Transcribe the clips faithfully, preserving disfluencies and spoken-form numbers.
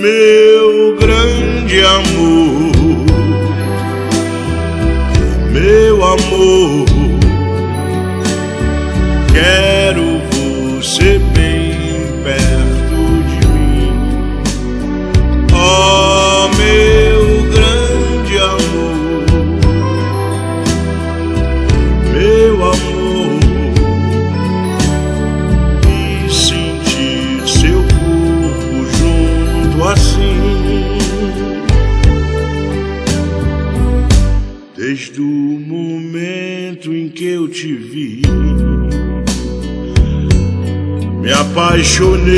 meu grande amor, meu amor, quero você bem perto de mim. Oh, meu grande amor, meu amor, e sentir seu corpo junto assim. Desde o momento em que eu te vi, me apaixonei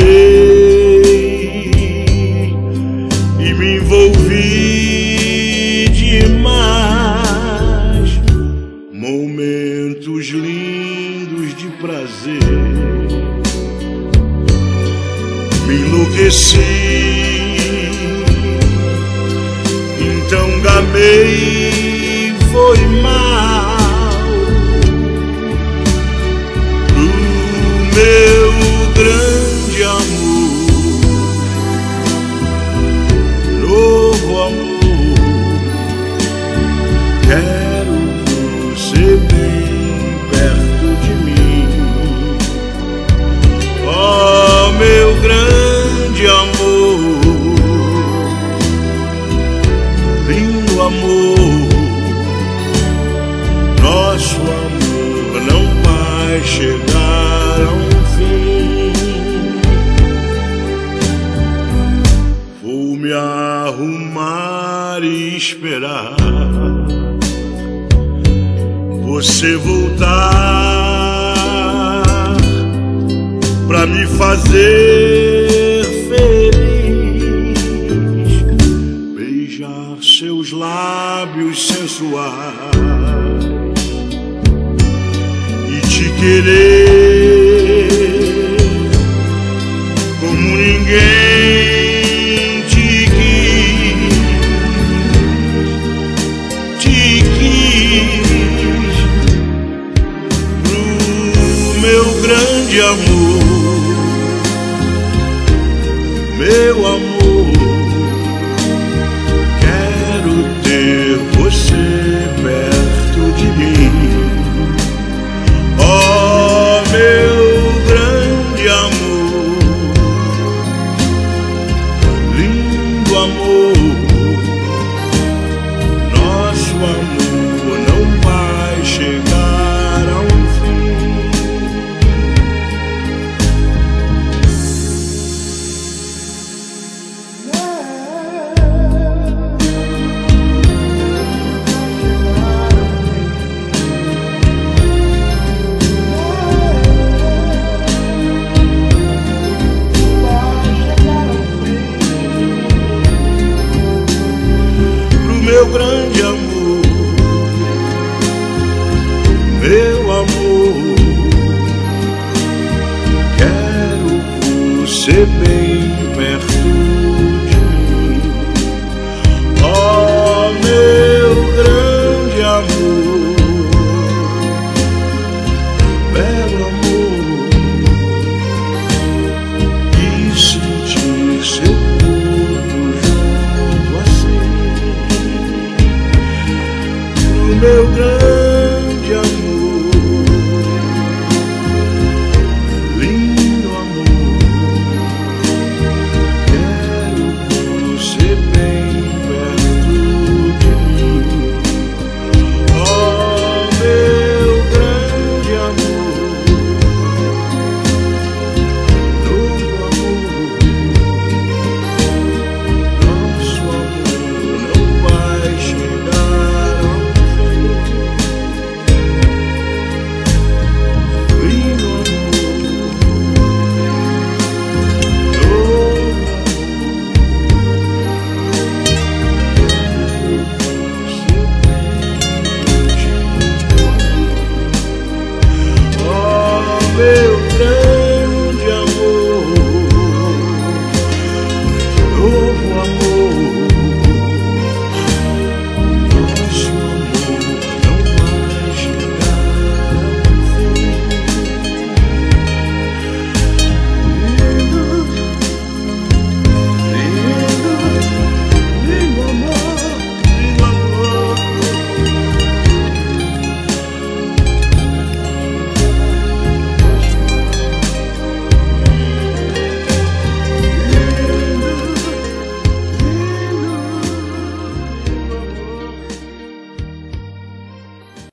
e me envolvi demais. Momentos lindos de prazer, me enlouqueci, então gamei, foi mal. Pro meu grande amor, novo amor, quero você bem perto de mim. Oh, meu grande amor, lindo amor, nosso amor não vai chegar a um fim. Vou me arrumar e esperar você voltar pra me fazer feliz, beijar seus lábios sensuais e te querer como ninguém te quis, te quis. Pro meu grande amor, meu amor, quero ter você perto de mim. Oh, meu grande amor, lindo amor, nosso amor não vai chegar a um fim. Meu grande amor, meu amor, quero você bem perto